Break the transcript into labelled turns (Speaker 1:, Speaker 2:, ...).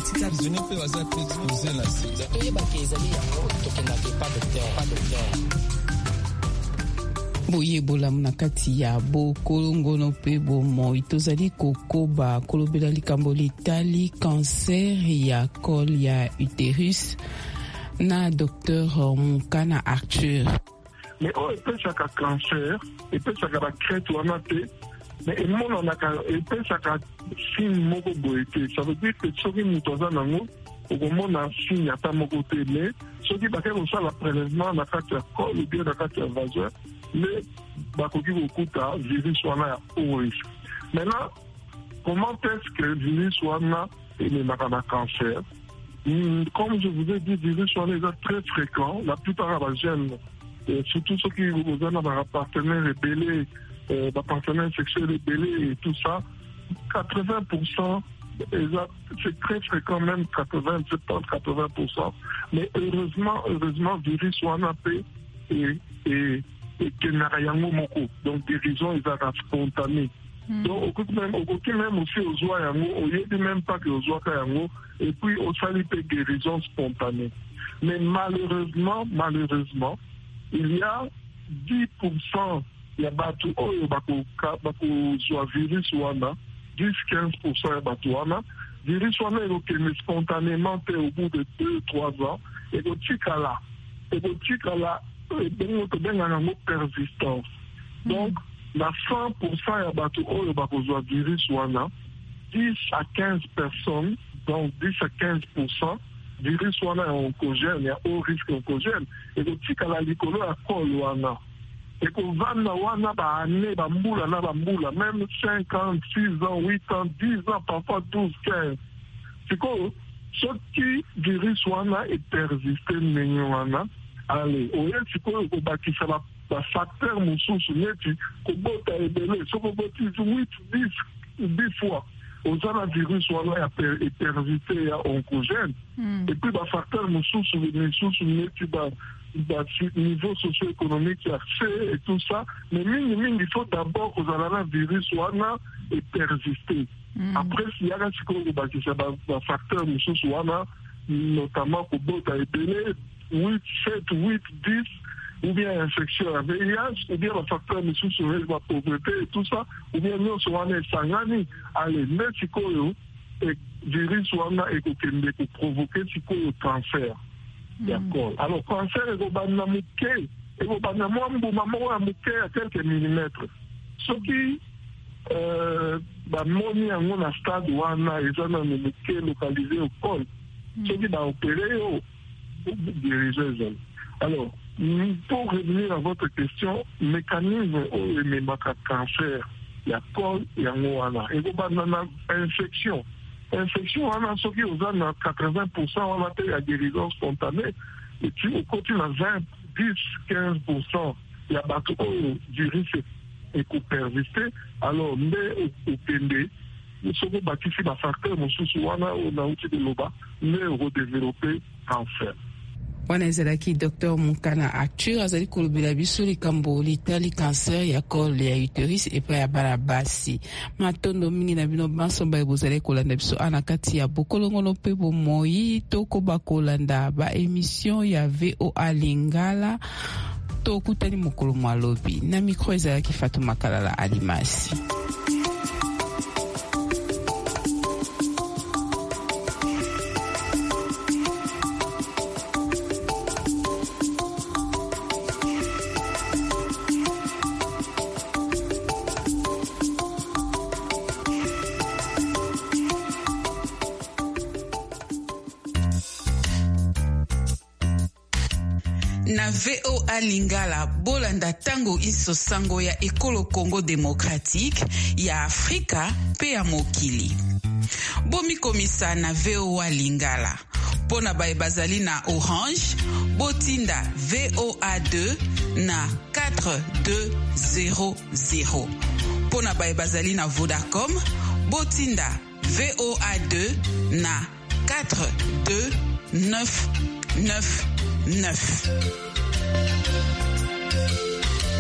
Speaker 1: etika prisonnier mpe baza pe expose na sida
Speaker 2: toyebaki ezali yango tokendaki pas docteur
Speaker 3: boyebola na kati ya bokolongono mpe bomoi tozali kokoba kolobela likambo litali cancer ya col ya uterus na Dr Mukana Arthur.
Speaker 4: Mais epesaka cancer epesaka bacrete wana te mais emonanaka epesaka signe moko boye te. Ça veut dire que soki moto aza nango okomona signe ata moko te, mais soki bakei kosala prélèvement na kati ya col ou bien na kati ya vagin mais bakoki kokuta virus wana ya haut risque. Maintenant, comment est-ce que virus wana ememaka na cancer? Comme je vous ai dit, virus wana est très fréquent. La plupart des jeunes, surtout ceux qui ont un partenaire rebellé, des partenaires sexuels rebellés et tout ça, 80%, c'est très fréquent, même 80%. Mais heureusement, virus wana et donc guérison ils sont spontanés. Donc aucun même aussi aux joies yango, au lieu de même pas que aux joies yango, et puis au salut de guérison spontanée. Mais malheureusement, il y a 10% il y a batu bako joie virus wana, 10-15% ya batu wana, virus wana est spontanément au bout de 2-3 ans, et au tikala persistance. Donc, la 100% ya bato oyo bakozwa virus wana, 10 à 15 personnes, donc 10 à 15%, virus wana ya oncogène, ya haut risque oncogène, et le tikala likolo ya col wana. Et qu'on vanda wana ba année, ba mbula na ba mbula, même 5 ans, 6 ans, 8 ans, 10 ans, parfois 12, 15. C'est quoi? Ce qui virus wana est persisté nenyo wana, allez, oye sikoyo kobakisa ba facteur mosusu neti kobota ebele soko boti 8-10 fois ozana virus wana est persisté ya oncogène et puis ba facteur mosusu neti ba niveau socio-économique ya C et tout ça, mais mingi il faut d'abord kozala na virus wana est persisté. Après s'il y a sikoyo kobakisa ba facteur mosusu wana notamment kobota ebele 8, 7, 8, 10, ou bien infection à VIH, ou bien le facteur de sous-la pauvreté et tout ça, ou bien nous sommes sangani, allez, mais si le virus est provoquer le cancer. D'accord. Alors, cancer est à quelques millimètres. Ce qui moni en stade où on a localisé au col, ce qui va opérer diriger. Alors, pour revenir à votre question, mécanisme où il y a cancer, il y a col, il y a infection. Infection, on a ce qui est 80%, on a la guérison spontanée, et puis au côté, on a 20, 10, 15%, il y a virus et qu'on persiste. Alors, mais au PND, nous sommes bâtis sur la facteur, nous sommes on a outil de l'OBA, mais redévelopper cancer.
Speaker 3: wana ezalaki Dr Mukana Arthur azali kolobela biso likambo litali cancer ya col ya uterus epa ya bana basi matondo mingi na bino bansomba ebozali kolanda biso ana kati ya bokolongono mpe bomoi tokoba kolanda ba émission ya VOA Lingala tokutani mokolo mwalobi na micro ezalaki Fatuma Kalala Alimasi.
Speaker 5: Na VOA Lingala bolanda tango iso sango ya ekolo Congo démocratique ya Afrika pe ya mokili. Bomi komisa na VOA Lingala. Pona bae bazali na Orange, botinda VOA2 na 4200. Pona bae bazali na Vodacom, botinda VOA2 na 42999.